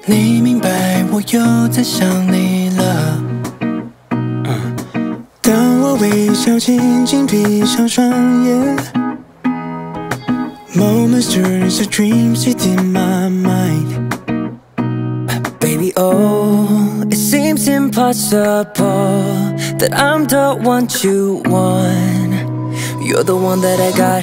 你明白我又在想你了。当我微笑，轻轻闭上双眼。Moments turn to dreams within my mind. Baby, oh, it seems impossible that I'm the one you want. You're the one that I got.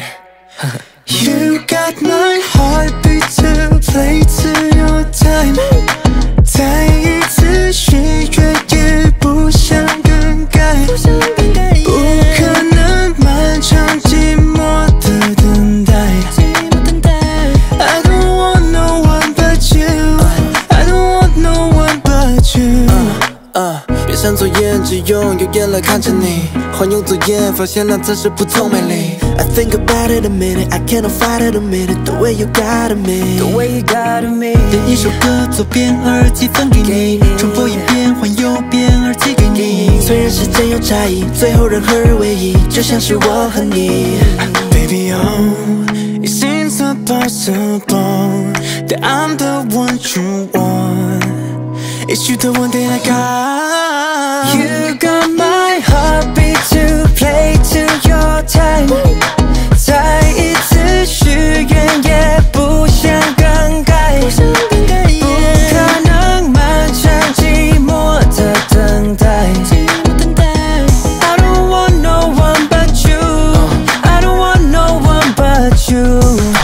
You got my heartbeat to play to your time. 再一次许愿也不想更改，不可能漫长寂寞的等待。I don't want no one but you. I don't want no one but you. 闭上左眼，只用右眼来看着你，环游左眼，发现那才是不同美丽。I think about it a minute, I cannot fight it a minute. The way you got me, the way you got me. 点一首歌，左边耳机分给你，重播一遍，换右边耳机给你。虽然时间有差异，最后人合二为一，就像是我和你。Baby, oh, it seems impossible that I'm the one you want. Is you the one that I got? You got my heartbeat to play to your time. 再一次许愿也不想更改，不可能漫长寂寞的等待。I don't want no one but you. I don't want no one but you.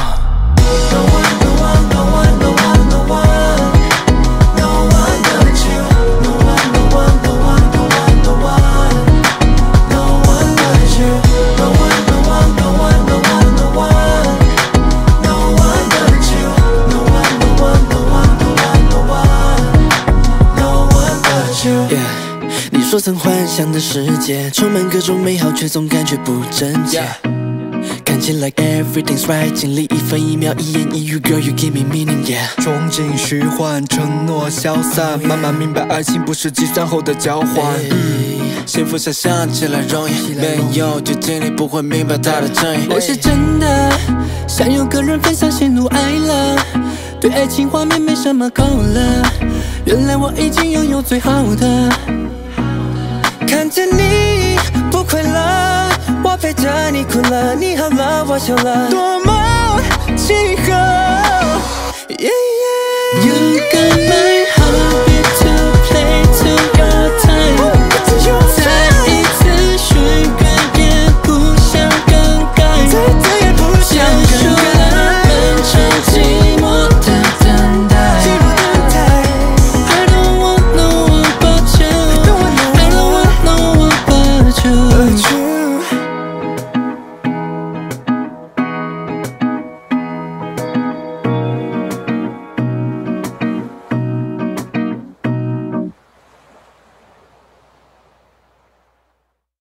No one, no one, no one, no one, no one. No one but you. No one, no one, no one, no one, no one. No one but you. No one, no one, no one, no one, no one. No one but you. No one, no one, no one, no one, no one. No one but you. Yeah, 你说曾幻想的世界充满各种美好，却总感觉不真切。看起来 everything's right， 经历一分一秒，一言一语 ，Girl you give me meaning, yeah。 憧憬虚幻，承诺消散，慢慢明白爱情不是计算后的交换。 幸福想象起来容易，没有就经历不会明白它的真意。我是真的想有个人分享喜怒哀乐，对爱情画面没什么够了，原来我已经拥有最好的。看着你不快乐，我陪着你哭了，你好了，我笑了，多么契合。You got